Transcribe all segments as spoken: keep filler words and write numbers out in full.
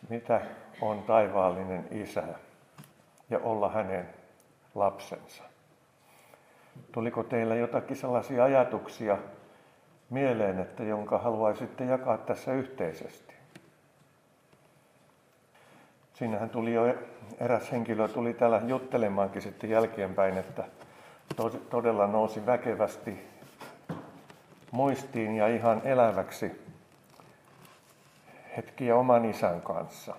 mitä on taivaallinen Isä ja olla hänen lapsensa. Tuliko teillä jotakin sellaisia ajatuksia mieleen, että jonka haluaisitte jakaa tässä yhteisesti? Siinähän tuli jo eräs henkilö tuli täällä juttelemaankin sitten jälkeenpäin, että todella nousi väkevästi muistiin ja ihan eläväksi hetkiä oman isän kanssa.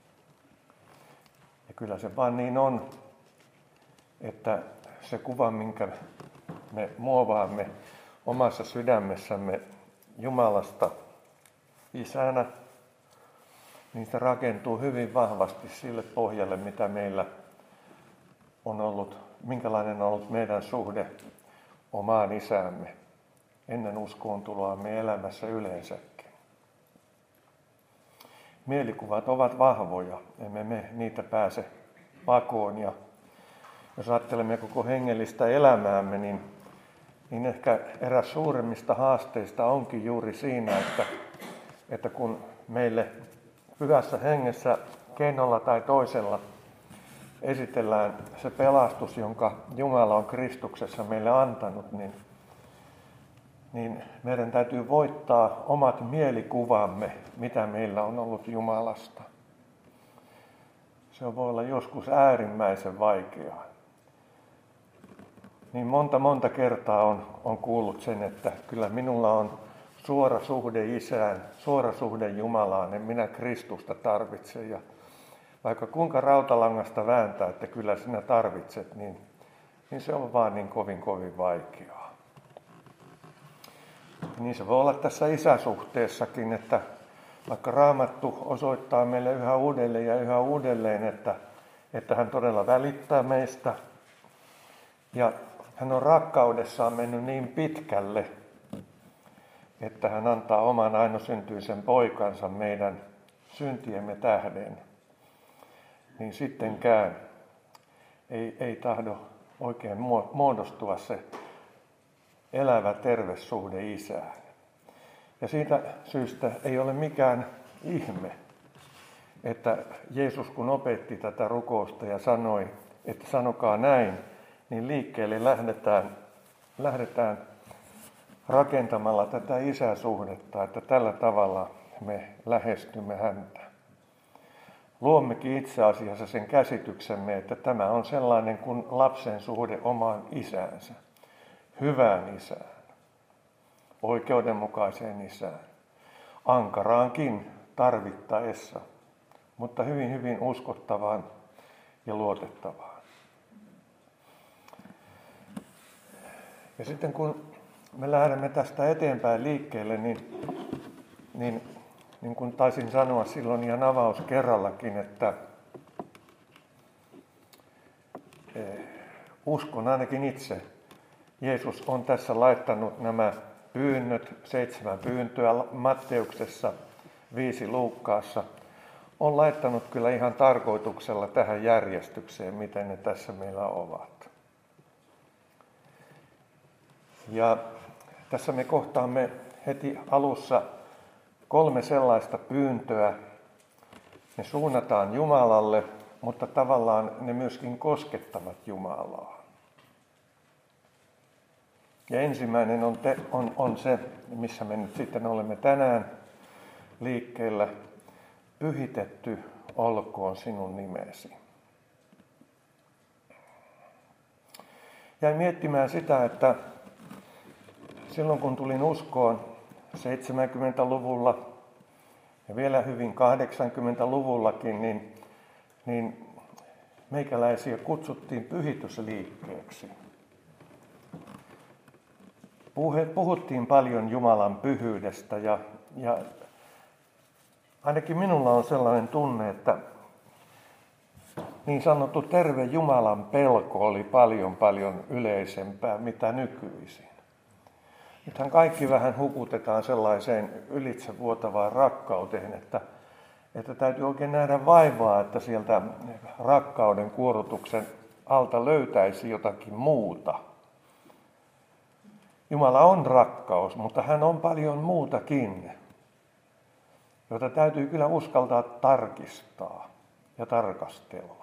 Ja kyllä se vaan niin on, että se kuva, minkä me muovaamme omassa sydämessämme Jumalasta isänä, niin se rakentuu hyvin vahvasti sille pohjalle, mitä meillä on ollut, minkälainen on ollut meidän suhde omaan isäämme ennen uskoon tuloamme elämässä yleensäkin. Mielikuvat ovat vahvoja, emme me niitä pääse pakoon. Ja jos ajattelemme koko hengellistä elämäämme, niin, niin ehkä eräs suurimmista haasteista onkin juuri siinä, että, että kun meille pyhässä hengessä keinolla tai toisella esitellään se pelastus, jonka Jumala on Kristuksessa meille antanut, niin, niin meidän täytyy voittaa omat mielikuvamme, mitä meillä on ollut Jumalasta. Se voi olla joskus äärimmäisen vaikeaa. Niin monta monta kertaa on, on kuullut sen, että kyllä minulla on suora suhde Isään, suora suhde Jumalaan, en minä Kristusta tarvitse. Ja vaikka kuinka rautalangasta vääntää, että kyllä sinä tarvitset, niin, niin se on vaan niin kovin kovin vaikeaa. Niin se voi olla tässä isäsuhteessakin, että vaikka Raamattu osoittaa meille yhä uudelleen ja yhä uudelleen, että, että hän todella välittää meistä ja hän on rakkaudessaan mennyt niin pitkälle, että hän antaa oman ainosyntyisen poikansa meidän syntiemme tähden, niin sittenkään ei, ei tahdo oikein muodostua se elävä terve suhde Isään. Ja siitä syystä ei ole mikään ihme, että Jeesus kun opetti tätä rukousta ja sanoi, että sanokaa näin, niin liikkeelle lähdetään, lähdetään rakentamalla tätä isäsuhdetta, että tällä tavalla me lähestymme häntä. Luommekin itse asiassa sen käsityksemme, että tämä on sellainen kuin lapsen suhde omaan isäänsä, hyvään isään, oikeudenmukaiseen isään, ankaraankin tarvittaessa, mutta hyvin hyvin uskottavaan ja luotettavaan. Ja sitten kun me lähdemme tästä eteenpäin liikkeelle, niin, niin, niin kuin taisin sanoa silloin ihan avauskerrallakin, että eh, uskon ainakin itse, Jeesus on tässä laittanut nämä pyynnöt, seitsemän pyyntöä Matteuksessa, viisi Luukkaassa, on laittanut kyllä ihan tarkoituksella tähän järjestykseen, miten ne tässä meillä ovat. Ja tässä me kohtaamme heti alussa kolme sellaista pyyntöä. Ne suunnataan Jumalalle, mutta tavallaan ne myöskin koskettavat Jumalaa. Ja ensimmäinen on, te, on, on se, missä me nyt sitten olemme tänään liikkeellä. Pyhitetty olkoon sinun nimesi. Jäin miettimään sitä, että silloin kun tulin uskoon seitsemänkymmentäluvulla ja vielä hyvin kahdeksankymmentäluvullakin, niin, niin meikäläisiä kutsuttiin pyhitysliikkeeksi. Puhuttiin paljon Jumalan pyhyydestä ja, ja ainakin minulla on sellainen tunne, että niin sanottu terve Jumalan pelko oli paljon paljon yleisempää mitä nykyisin. Nythän kaikki vähän hukutetaan sellaiseen ylitsevuotavaan rakkauteen, että, että täytyy oikein nähdä vaivaa, että sieltä rakkauden kuorutuksen alta löytäisi jotakin muuta. Jumala on rakkaus, mutta hän on paljon muutakin. joita täytyy kyllä uskaltaa tarkistaa ja tarkastella.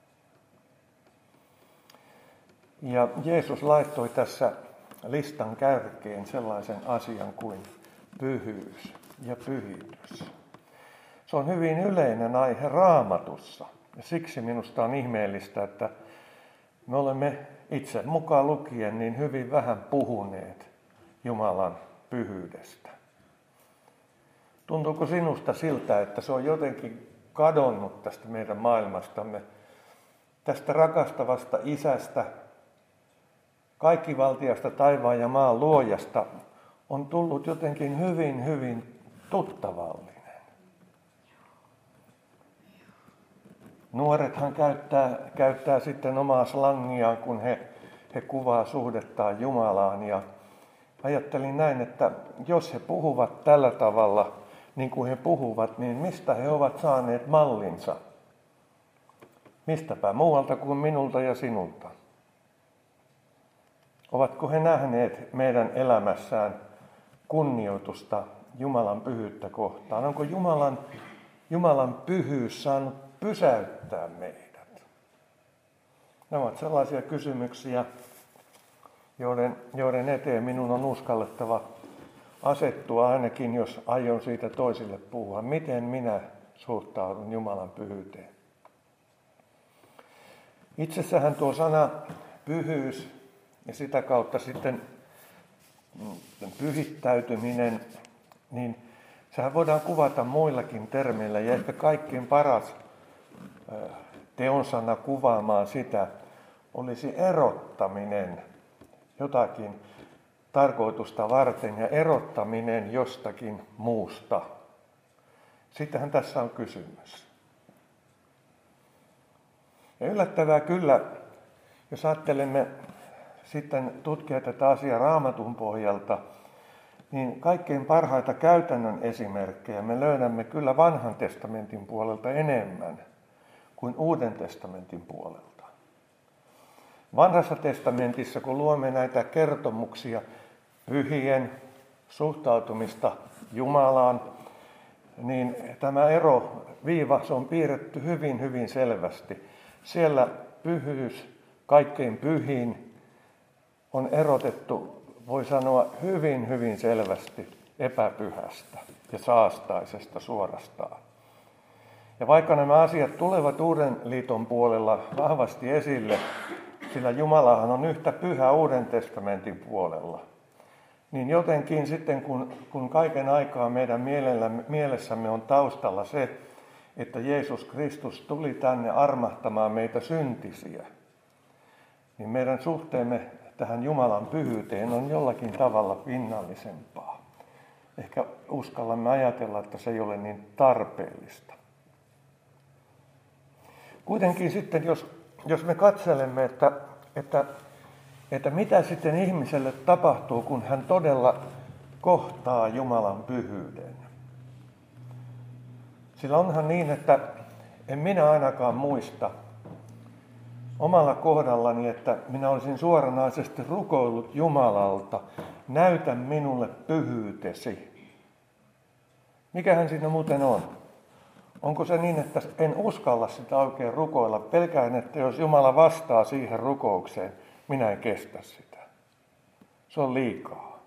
Ja Jeesus laittoi tässä listan kärkeen sellaisen asian kuin pyhyys ja pyhitys. Se on hyvin yleinen aihe Raamatussa. Ja siksi minusta on ihmeellistä, että me olemme itse mukaan lukien niin hyvin vähän puhuneet Jumalan pyhyydestä. Tuntuuko sinusta siltä, että se on jotenkin kadonnut tästä meidän maailmastamme, tästä rakastavasta isästä, kaikkivaltiasta taivaan ja maan luojasta on tullut jotenkin hyvin, hyvin tuttavallinen. Nuorethan käyttää, käyttää sitten omaa slangiaan, kun he, he kuvaa suhdettaan Jumalaan. Ja ajattelin näin, että jos he puhuvat tällä tavalla, niin kuin he puhuvat, niin mistä he ovat saaneet mallinsa? Mistäpä muualta kuin minulta ja sinulta? Ovatko he nähneet meidän elämässään kunnioitusta Jumalan pyhyyttä kohtaan? Onko Jumalan, Jumalan pyhyys saanut pysäyttää meidät? Nämä ovat sellaisia kysymyksiä, joiden, joiden eteen minun on uskallettava asettua, ainakin jos aion siitä toisille puhua. Miten minä suhtaudun Jumalan pyhyyteen? Itsessähän tuo sana pyhyys ja sitä kautta sitten pyhittäytyminen, niin sehän voidaan kuvata muillakin termeillä. Ja ehkä kaikkein paras teonsana kuvaamaan sitä olisi erottaminen jotakin tarkoitusta varten ja erottaminen jostakin muusta. Sitähän tässä on kysymys. Ja yllättävää kyllä, jos ajattelemme sitten tutkia tätä asiaa Raamatun pohjalta, niin kaikkein parhaita käytännön esimerkkejä me löydämme kyllä Vanhan testamentin puolelta enemmän kuin Uuden testamentin puolelta. Vanhassa testamentissa, kun luomme näitä kertomuksia pyhien suhtautumista Jumalaan, niin tämä ero, viiva, se on piirretty hyvin, hyvin selvästi. Siellä pyhyys, kaikkein pyhin, on erotettu, voi sanoa, hyvin, hyvin selvästi epäpyhästä ja saastaisesta suorastaan. Ja vaikka nämä asiat tulevat Uuden liiton puolella vahvasti esille, sillä Jumalahan on yhtä pyhä Uuden testamentin puolella, niin jotenkin sitten kun, kun kaiken aikaa meidän mielessämme on taustalla se, että Jeesus Kristus tuli tänne armahtamaan meitä syntisiä, niin meidän suhteemme tähän Jumalan pyhyyteen on jollakin tavalla pinnallisempaa. Ehkä uskallamme ajatella, että se ei ole niin tarpeellista. Kuitenkin sitten, jos, jos me katselemme, että, että, että mitä sitten ihmiselle tapahtuu, kun hän todella kohtaa Jumalan pyhyyden. Sillä onhan niin, että en minä ainakaan muista omalla kohdallani, että minä olisin suoranaisesti rukoillut Jumalalta, näytä minulle pyhyytesi. Mikähän siinä muuten on? Onko se niin, että en uskalla sitä oikein rukoilla? Pelkään, että jos Jumala vastaa siihen rukoukseen, minä en kestä sitä. Se on liikaa.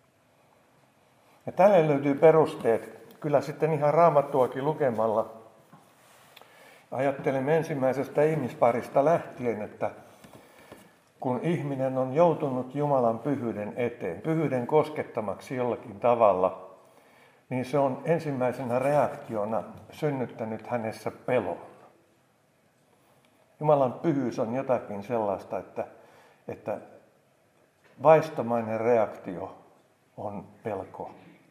Ja tälle löytyy perusteet. Kyllä sitten ihan Raamattuakin lukemalla ajattelemme ensimmäisestä ihmisparista lähtien, että kun ihminen on joutunut Jumalan pyhyyden eteen, pyhyyden koskettamaksi jollakin tavalla, niin se on ensimmäisenä reaktiona synnyttänyt hänessä pelon. Jumalan pyhyys on jotakin sellaista, että, että vaistomainen reaktio on pelko.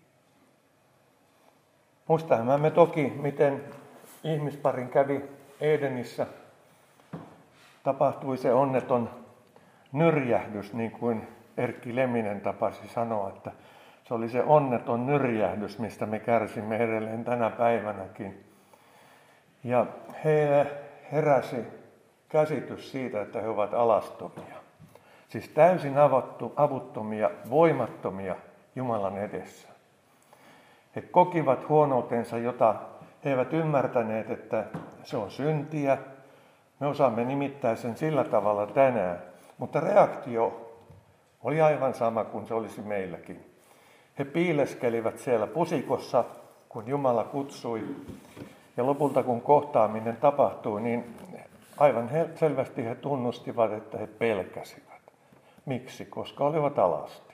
Muistamme me toki, miten ihmisparin kävi Edenissä. Tapahtui se onneton nyrjähdys, niin kuin Erkki Leminen tapasi sanoa, että se oli se onneton nyrjähdys, mistä me kärsimme edelleen tänä päivänäkin. Ja heille heräsi käsitys siitä, että he ovat alastomia. Siis täysin avattu, avuttomia, voimattomia Jumalan edessä. He kokivat huonoutensa, jota he eivät ymmärtäneet, että se on syntiä. Me osaamme nimittää sen sillä tavalla tänään, mutta reaktio oli aivan sama kuin se olisi meilläkin. He piileskelivät siellä pusikossa, kun Jumala kutsui, ja lopulta kun kohtaaminen tapahtui, niin aivan selvästi he tunnustivat, että he pelkäsivät. Miksi? Koska olivat alasti.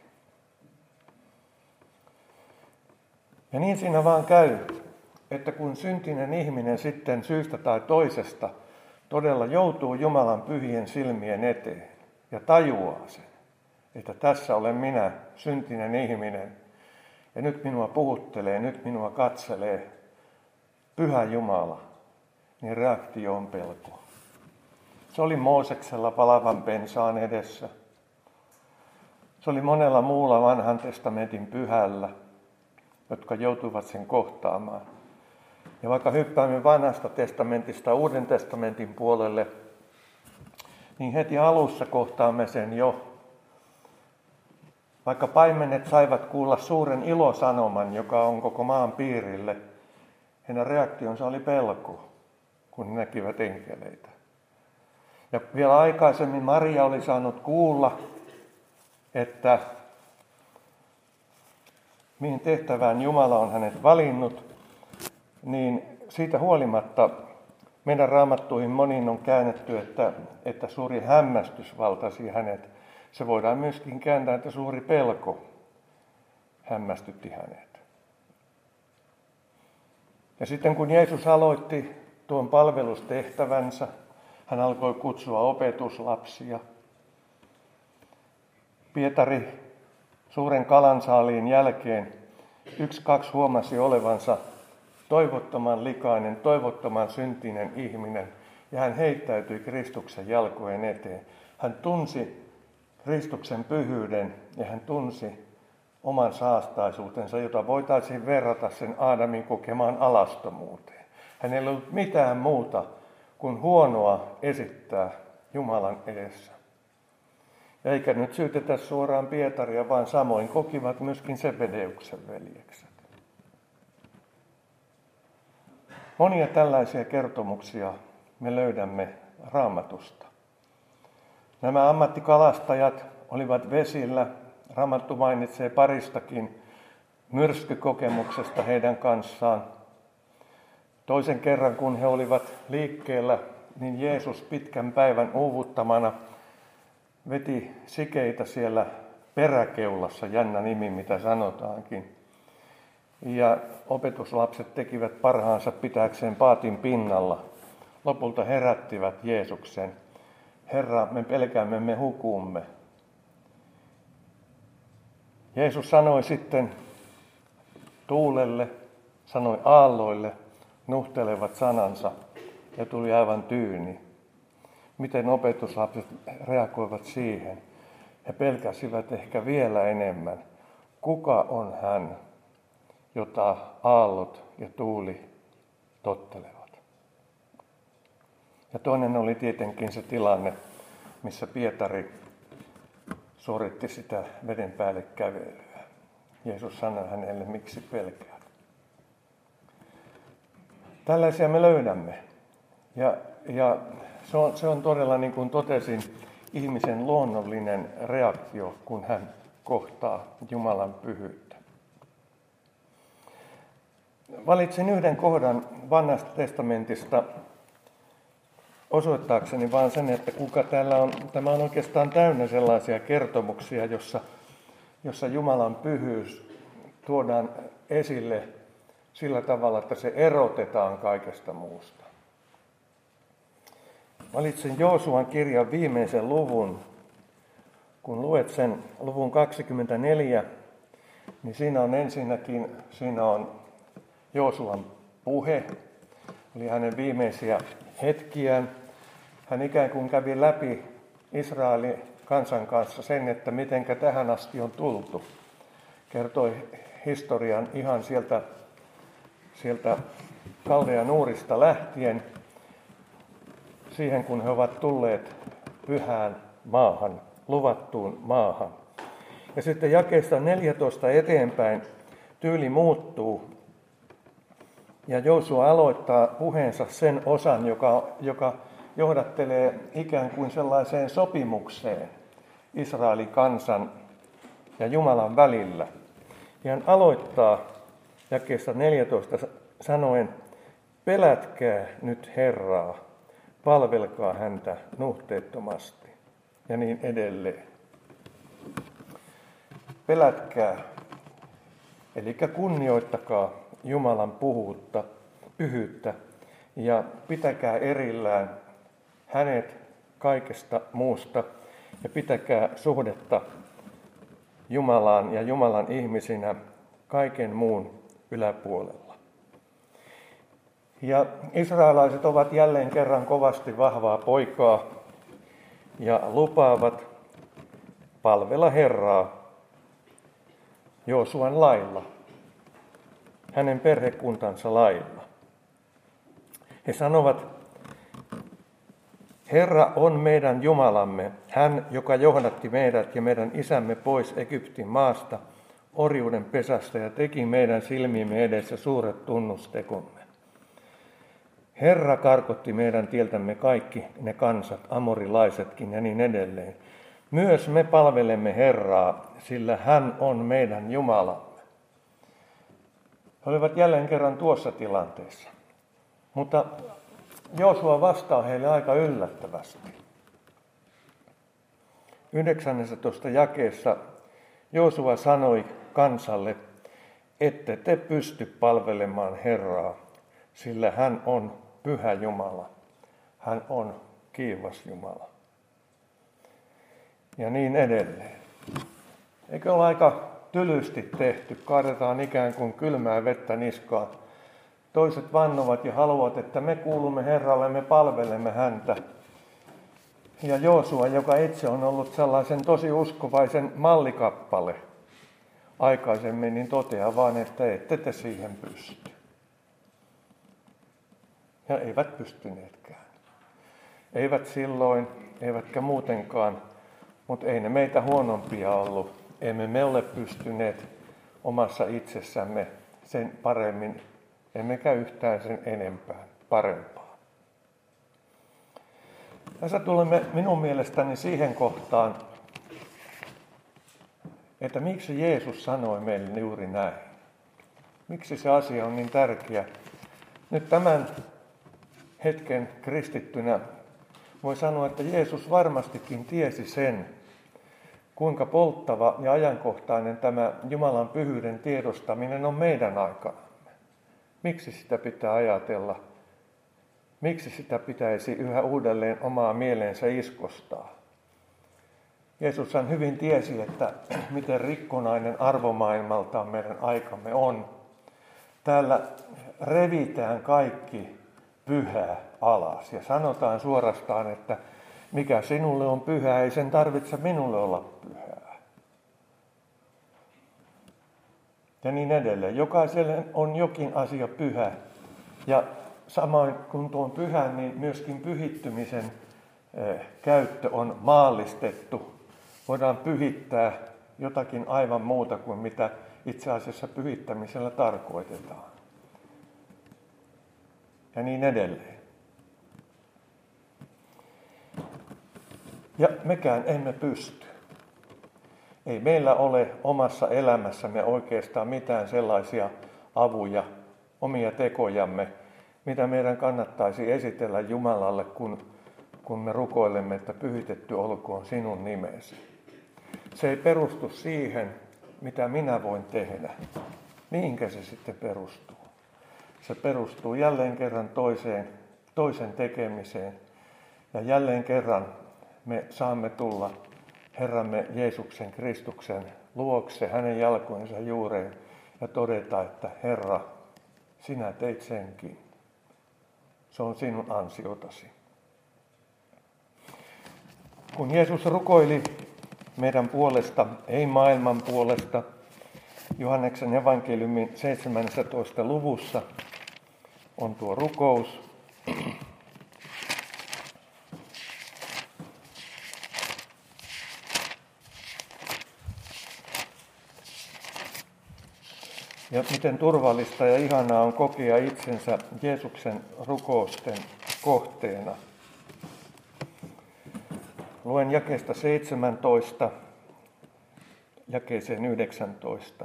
Ja niin siinä vaan käy, että kun syntinen ihminen sitten syystä tai toisesta todella joutuu Jumalan pyhien silmien eteen ja tajuaa sen, että tässä olen minä, syntinen ihminen, ja nyt minua puhuttelee, nyt minua katselee Pyhä Jumala, niin reaktio on pelko. Se oli Mooseksella palavan pensaan edessä. Se oli monella muulla vanhan testamentin pyhällä, jotka joutuivat sen kohtaamaan. Ja vaikka hyppäämme vanhasta testamentista Uuden testamentin puolelle, niin heti alussa kohtaamme sen jo. Vaikka paimenet saivat kuulla suuren ilosanoman, joka on koko maan piirille, heidän reaktionsa oli pelko, kun he näkivät enkeleitä. Ja vielä aikaisemmin Maria oli saanut kuulla, että mihin tehtävään Jumala on hänet valinnut, niin siitä huolimatta meidän raamattuihin moniin on käännetty, että, että suuri hämmästys valtasi hänet. Se voidaan myöskin kääntää, että suuri pelko hämmästytti hänet. Ja sitten kun Jeesus aloitti tuon palvelustehtävänsä, hän alkoi kutsua opetuslapsia. Pietari suuren kalansaaliin jälkeen yksi kaksi huomasi olevansa toivottoman likainen, toivottoman syntinen ihminen, ja hän heittäytyi Kristuksen jalkojen eteen. Hän tunsi Kristuksen pyhyyden ja hän tunsi oman saastaisuutensa, jota voitaisiin verrata sen Aadamin kokemaan alastomuuteen. Hänellä ei ollut mitään muuta kuin huonoa esittää Jumalan edessä. Eikä nyt syytetä suoraan Pietaria, vaan samoin kokivat myöskin Sebedeuksen veljekset. Monia tällaisia kertomuksia me löydämme Raamatusta. Nämä ammattikalastajat olivat vesillä. Raamattu mainitsee paristakin myrskykokemuksesta heidän kanssaan. Toisen kerran, kun he olivat liikkeellä, niin Jeesus pitkän päivän uuvuttamana veti sikeitä siellä peräkeulassa, jännä nimi mitä sanotaankin. Ja opetuslapset tekivät parhaansa pitääkseen paatin pinnalla. Lopulta herättivät Jeesuksen. Herra, me pelkäämme, me hukumme. Jeesus sanoi sitten tuulelle, sanoi aalloille, nuhtelevat sanansa ja tuli aivan tyyni. Miten opetuslapset reagoivat siihen? He pelkäsivät ehkä vielä enemmän. Kuka on hän, jota aallot ja tuuli tottelevat? Ja toinen oli tietenkin se tilanne, missä Pietari suoritti sitä veden päälle kävelyä. Jeesus sanoi hänelle, miksi pelkäät? Tällaisia me löydämme. Ja, ja se, on, se on todella, niin kuin totesin, ihmisen luonnollinen reaktio, kun hän kohtaa Jumalan pyhyyttä. Valitsin yhden kohdan Vanhasta testamentista osoittaakseni vaan sen, että kuka täällä on, tämä on oikeastaan täynnä sellaisia kertomuksia, jossa, jossa Jumalan pyhyys tuodaan esille sillä tavalla, että se erotetaan kaikesta muusta. Valitsin Joosuan kirjan viimeisen luvun. Kun luet sen luvun kaksikymmentäneljä, niin siinä on ensinnäkin siinä on Joosuan puhe, oli hänen viimeisiä hetkiään. Hän ikään kuin kävi läpi Israelin kansan kanssa sen, että mitenkä tähän asti on tultu. Kertoi historian ihan sieltä, sieltä Kaldean Uurista lähtien siihen, kun he ovat tulleet pyhään maahan, luvattuun maahan. Ja sitten jakeesta neljätoista eteenpäin tyyli muuttuu. Ja Joosua aloittaa puheensa sen osan, joka, joka johdattelee ikään kuin sellaiseen sopimukseen Israelin kansan ja Jumalan välillä. Ja hän aloittaa jakeessa neljätoista sanoen, pelätkää nyt Herraa, palvelkaa häntä nuhteettomasti ja niin edelleen. Pelätkää, eli kunnioittakaa Jumalan puhuutta, pyhyyttä ja pitäkää erillään hänet kaikesta muusta ja pitäkää suhdetta Jumalaan ja Jumalan ihmisinä kaiken muun yläpuolella. Ja israelaiset ovat jälleen kerran kovasti vahvaa poikaa ja lupaavat palvella Herraa Joosuan lailla, hänen perhekuntansa lailla. He sanovat, Herra on meidän Jumalamme, hän, joka johdatti meidät ja meidän isämme pois Egyptin maasta, orjuuden pesästä ja teki meidän silmiimme edessä suuret tunnustekomme. Herra karkotti meidän tieltämme kaikki ne kansat, amorilaisetkin ja niin edelleen. Myös me palvelemme Herraa, sillä hän on meidän Jumalamme. He olivat jälleen kerran tuossa tilanteessa, mutta Joosua vastaa heille aika yllättävästi. yhdeksännessä jakeessa Joosua sanoi kansalle, ette te pysty palvelemaan Herraa, sillä hän on pyhä Jumala. Hän on kiivas Jumala. Ja niin edelleen. Eikö ole aika tylysti tehty? Kaadetaan ikään kuin kylmää vettä niskaan. Toiset vannovat ja haluavat, että me kuulumme Herralle, me palvelemme häntä. Ja Joosua, joka itse on ollut sellaisen tosi uskovaisen mallikappale aikaisemmin, niin toteaa vaan, että ette te siihen pysty. Ja eivät pystyneetkään. Eivät silloin, eivätkä muutenkaan, mutta ei ne meitä huonompia ollut. Emme me ole pystyneet omassa itsessämme sen paremmin, emmekä yhtään sen enempää parempaa. Tässä tulemme minun mielestäni siihen kohtaan, että miksi Jeesus sanoi meille juuri näin. Miksi se asia on niin tärkeä. Nyt tämän hetken kristittynä voi sanoa, että Jeesus varmastikin tiesi sen, kuinka polttava ja ajankohtainen tämä Jumalan pyhyyden tiedostaminen on meidän aikanamme. Miksi sitä pitää ajatella? Miksi sitä pitäisi yhä uudelleen omaa mieleensä iskostaa? Jeesushan hyvin tiesi, että miten rikkonainen arvomaailmaltaan meidän aikamme on. Täällä revitään kaikki pyhää alas ja sanotaan suorastaan, että mikä sinulle on pyhää, ei sen tarvitse minulle olla pyhää. Ja niin edelleen. Jokaiselle on jokin asia pyhä. Ja samoin kuin tuon pyhän, niin myöskin pyhittymisen eh, käyttö on maallistettu. Voidaan pyhittää jotakin aivan muuta kuin mitä itse asiassa pyhittämisellä tarkoitetaan. Ja niin edelleen. Ja mekään emme pysty. Ei meillä ole omassa elämässämme oikeastaan mitään sellaisia avuja, omia tekojamme, mitä meidän kannattaisi esitellä Jumalalle, kun, kun me rukoilemme, että pyhitetty olkoon sinun nimesi. Se ei perustu siihen, mitä minä voin tehdä. Mihinkä se sitten perustuu? Se perustuu jälleen kerran toiseen, toisen tekemiseen. Ja jälleen kerran me saamme tulla Herramme Jeesuksen Kristuksen luokse, hänen jalkojensa juureen ja todeta, että Herra, sinä teit senkin. Se on sinun ansiotasi. Kun Jeesus rukoili meidän puolesta, ei maailman puolesta, Johanneksen evankeliumin seitsemännessä luvussa on tuo rukous. Ja miten turvallista ja ihanaa on kokea itsensä Jeesuksen rukousten kohteena. Luen jakeesta seitsemäntoista jakeeseen yhdeksäntoista.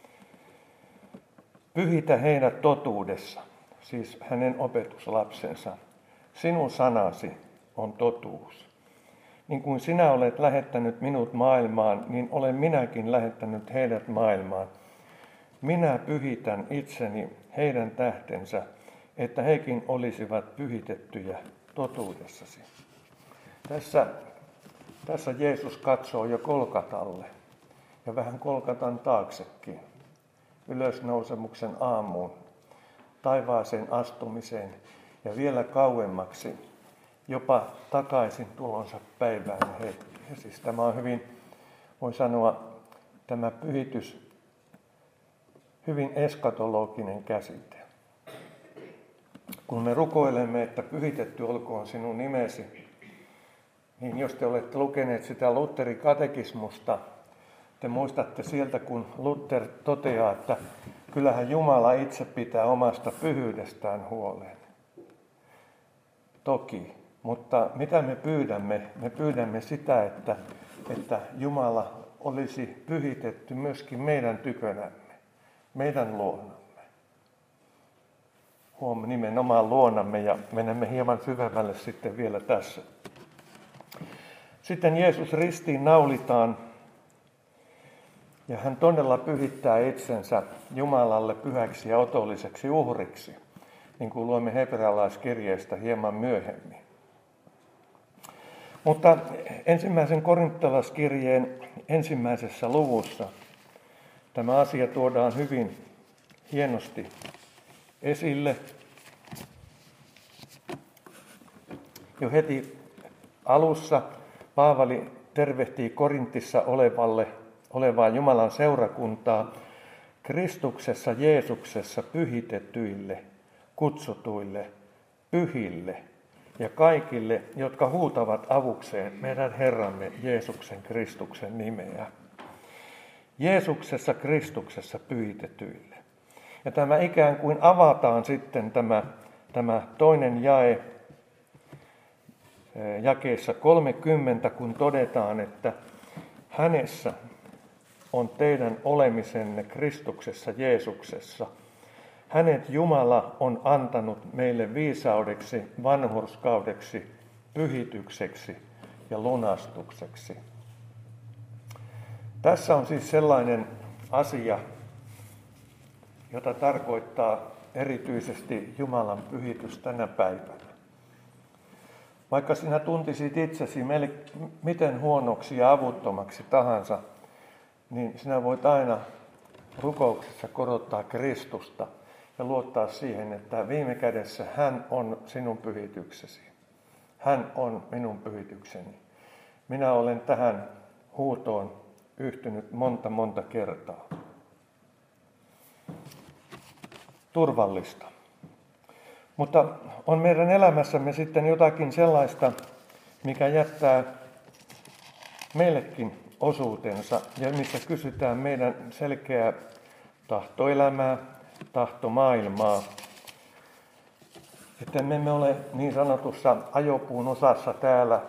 Pyhitä heidät totuudessa, siis hänen opetuslapsensa. Sinun sanasi on totuus. Niin kuin sinä olet lähettänyt minut maailmaan, niin olen minäkin lähettänyt heidät maailmaan. Minä pyhitän itseni heidän tähtensä, että hekin olisivat pyhitettyjä totuudessasi. Tässä, tässä Jeesus katsoo jo Kolkatalle ja vähän Kolkatan taaksekin, ylösnousemuksen aamuun, taivaaseen astumiseen ja vielä kauemmaksi, jopa takaisin tulonsa päivään hetkeen. Siis tämä on hyvin, voi sanoa, tämä pyhitys, hyvin eskatologinen käsite. Kun me rukoilemme, että pyhitetty olkoon sinun nimesi, niin jos te olette lukeneet sitä Lutherin katekismusta, te muistatte sieltä, kun Luther toteaa, että kyllähän Jumala itse pitää omasta pyhyydestään huolen. Toki, mutta mitä me pyydämme? Me pyydämme sitä, että, että Jumala olisi pyhitetty myöskin meidän tykönämme, meidän luonamme. Huom, nimenomaan luonamme ja menemme hieman syvemmälle sitten vielä tässä. Sitten Jeesus ristiin naulitaan ja hän todella pyhittää itsensä Jumalalle pyhäksi ja otolliseksi uhriksi, niin kuin luemme hebrealaiskirjeestä hieman myöhemmin. Mutta ensimmäisen korintolaiskirjeen ensimmäisessä luvussa tämä asia tuodaan hyvin hienosti esille. Jo heti alussa Paavali tervehtii Korintissa olevalle, olevaa Jumalan seurakuntaa Kristuksessa Jeesuksessa pyhitettyille, kutsutuille, pyhille ja kaikille, jotka huutavat avukseen meidän Herramme Jeesuksen Kristuksen nimeä. Jeesuksessa Kristuksessa pyhitetyille. Ja tämä ikään kuin avataan sitten tämä, tämä toinen jae jakeessa kolmekymmentä, kun todetaan, että hänessä on teidän olemisenne Kristuksessa Jeesuksessa. Hänet Jumala on antanut meille viisaudeksi, vanhurskaudeksi, pyhitykseksi ja lunastukseksi. Tässä on siis sellainen asia, jota tarkoittaa erityisesti Jumalan pyhitys tänä päivänä. Vaikka sinä tuntisit itsesi miten huonoksi ja avuttomaksi tahansa, niin sinä voit aina rukouksessa korottaa Kristusta ja luottaa siihen, että viime kädessä hän on sinun pyhityksesi. Hän on minun pyhitykseni. Minä olen tähän huutoon yhtynyt monta monta kertaa. Turvallista. Mutta on meidän elämässämme sitten jotakin sellaista, mikä jättää meillekin osuutensa ja missä kysytään meidän selkeää tahtoelämää, tahtomaailmaa. Että me emme ole niin sanotussa ajopuun osassa täällä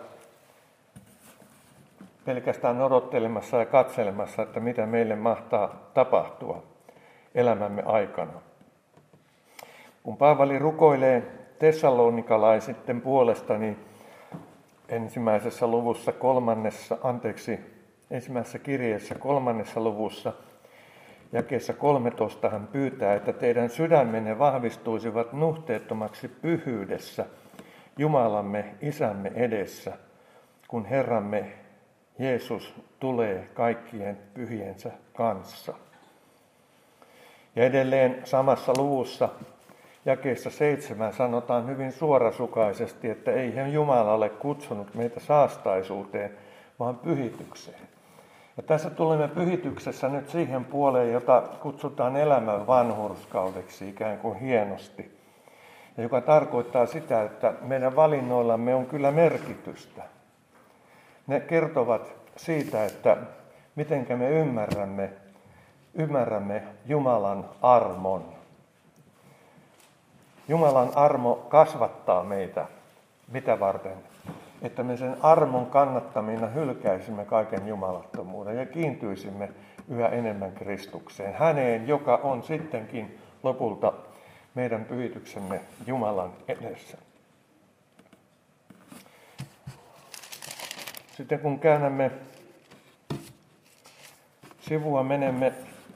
pelkästään odottelemassa ja katselemassa, että mitä meille mahtaa tapahtua elämämme aikana. Kun Paavali rukoilee tessalonikalaisitten puolesta, niin ensimmäisessä luvussa kolmannessa, anteeksi, ensimmäisessä kirjeessä kolmannessa luvussa, jakeessa kolmetoista hän pyytää, että teidän sydämenne vahvistuisivat nuhteettomaksi pyhyydessä Jumalamme Isämme edessä, kun Herramme Jeesus tulee kaikkien pyhiensä kanssa. Ja edelleen samassa luvussa jakeessa seitsemän sanotaan hyvin suorasukaisesti, että ei hän Jumala ole kutsunut meitä saastaisuuteen, vaan pyhitykseen. Ja tässä tulemme pyhityksessä nyt siihen puoleen, jota kutsutaan elämän vanhurskaudeksi ikään kuin hienosti. Ja joka tarkoittaa sitä, että meidän valinnoillamme on kyllä merkitystä. Ne kertovat siitä, että mitenkä me ymmärrämme ymmärrämme Jumalan armon. Jumalan armo kasvattaa meitä. Mitä varten? Että me sen armon kannattamina hylkäisimme kaiken jumalattomuuden ja kiintyisimme yhä enemmän Kristukseen. Häneen, joka on sittenkin lopulta meidän pyhityksemme Jumalan edessä. Sitten kun käännämme sivua, menemme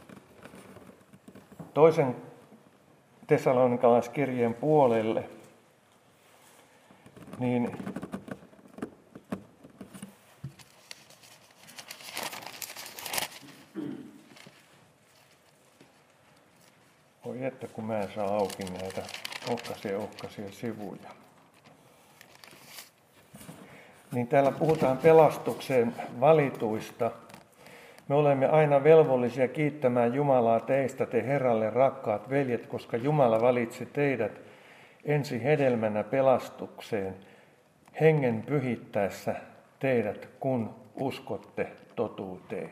toisen tessalonikalaiskirjeen puolelle, niin voi että kun mä en saa auki näitä ohkaisia ohkaisia sivuja. Niin täällä puhutaan pelastukseen valituista. Me olemme aina velvollisia kiittämään Jumalaa teistä, te Herralle rakkaat veljet, koska Jumala valitsi teidät ensi hedelmänä pelastukseen, hengen pyhittäessä teidät, kun uskotte totuuteen.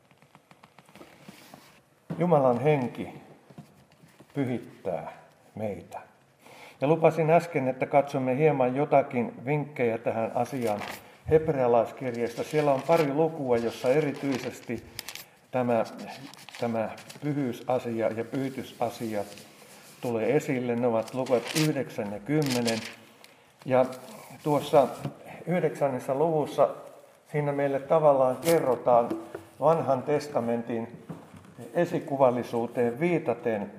Jumalan henki pyhittää meitä. Ja lupasin äsken, että katsomme hieman jotakin vinkkejä tähän asiaan hebrealaiskirjeestä. Siellä on pari lukua, jossa erityisesti tämä, tämä pyhyysasia ja pyhitysasia tulee esille. Ne ovat luvut yhdeksän ja kymmenen. Ja tuossa yhdeksännessä luvussa siinä meille tavallaan kerrotaan vanhan testamentin esikuvallisuuteen viitaten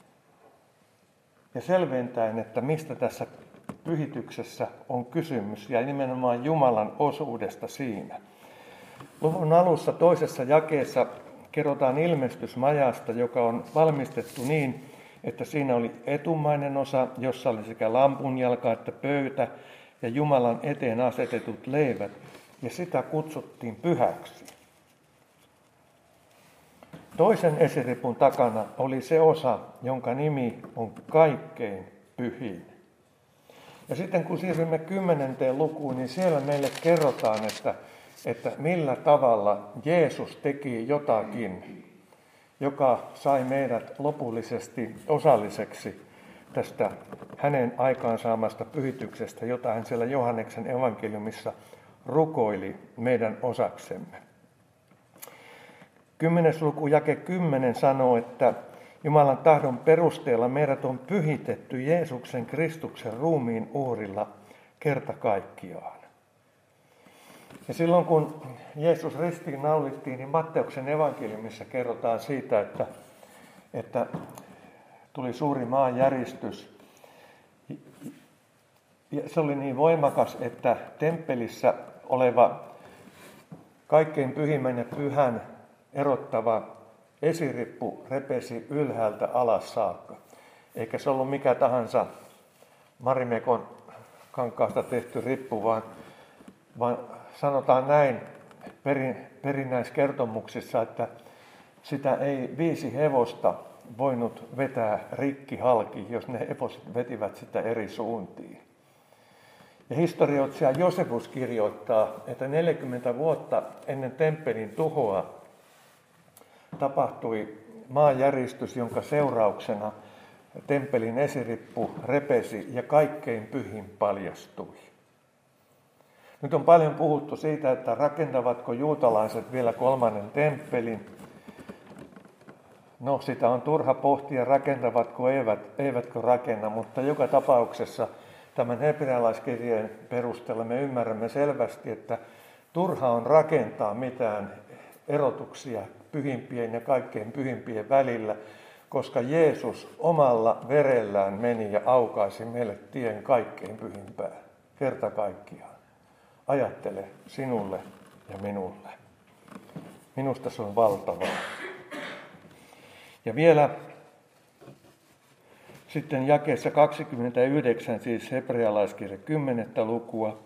ja selventäen, että mistä tässä pyhityksessä on kysymys ja nimenomaan Jumalan osuudesta siinä. Luvun alussa toisessa jakeessa kerrotaan ilmestysmajasta, joka on valmistettu niin, että siinä oli etumainen osa, jossa oli sekä lampunjalka että pöytä ja Jumalan eteen asetetut leivät, ja sitä kutsuttiin pyhäksi. Toisen esiripun takana oli se osa, jonka nimi on kaikkein pyhin. Ja sitten kun siirrymme kymmenenteen lukuun, niin siellä meille kerrotaan, että, että millä tavalla Jeesus teki jotakin, joka sai meidät lopullisesti osalliseksi tästä hänen aikaansaamasta pyhityksestä, jota hän siellä Johanneksen evankeliumissa rukoili meidän osaksemme. Kymmenes luku jake kymmenen sanoo, että Jumalan tahdon perusteella meidät on pyhitetty Jeesuksen Kristuksen ruumiin uhrilla kerta kaikkiaan. Ja silloin kun Jeesus ristiin naulittiin, niin Matteuksen evankeliumissa kerrotaan siitä, että, että tuli suuri maanjäristys. Ja se oli niin voimakas, että temppelissä oleva kaikkein pyhimmän ja pyhän erottava esirippu repesi ylhäältä alas saakka. Eikä se ollut mikä tahansa Marimekon kankaasta tehty rippu, vaan, vaan sanotaan näin perin, perinnäiskertomuksissa, että sitä ei viisi hevosta voinut vetää rikki halki, jos ne hevoset vetivät sitä eri suuntiin. Ja historioitsija Josefus kirjoittaa, että neljäkymmentä vuotta ennen temppelin tuhoa tapahtui maanjäristys, jonka seurauksena temppelin esirippu repesi ja kaikkein pyhin paljastui. Nyt on paljon puhuttu siitä, että rakentavatko juutalaiset vielä kolmannen temppelin. No, sitä on turha pohtia, rakentavatko eivät, eivätkö rakenna, mutta joka tapauksessa tämän hebrealaiskirjeen perusteella me ymmärrämme selvästi, että turha on rakentaa mitään erotuksia pyhimpien ja kaikkein pyhimpien välillä, koska Jeesus omalla verellään meni ja aukaisi meille tien kaikkein pyhimpään, kerta kaikkiaan. Ajattele sinulle ja minulle. Minusta se on valtavaa. Ja vielä sitten jakeessa kaksikymmentäyhdeksän, siis hebrealaiskirja kymmenettä lukua,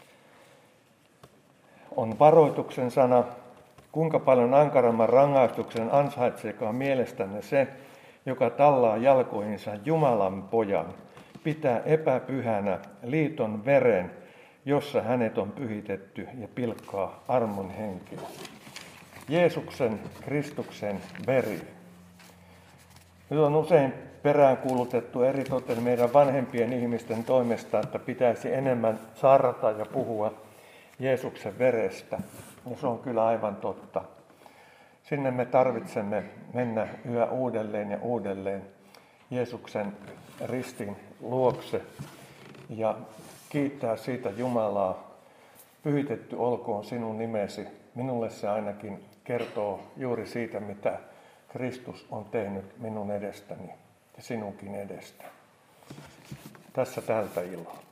on varoituksen sana. Kuinka paljon ankaramman rangaistuksen ansaitseekaan mielestänne se, joka tallaa jalkoihinsa Jumalan pojan, pitää epäpyhänä liiton veren, jossa hänet on pyhitetty, ja pilkkaa armon henkeä. Jeesuksen, Kristuksen veri. Nyt on usein peräänkuulutettu eritoten meidän vanhempien ihmisten toimesta, että pitäisi enemmän sarata ja puhua Jeesuksen verestä. Ja se on kyllä aivan totta. Sinne me tarvitsemme mennä yhä uudelleen ja uudelleen Jeesuksen ristin luokse ja kiittää siitä Jumalaa. Pyhitetty olkoon sinun nimesi. Minulle se ainakin kertoo juuri siitä, mitä Kristus on tehnyt minun edestäni ja sinunkin edestä. Tässä tältä illan.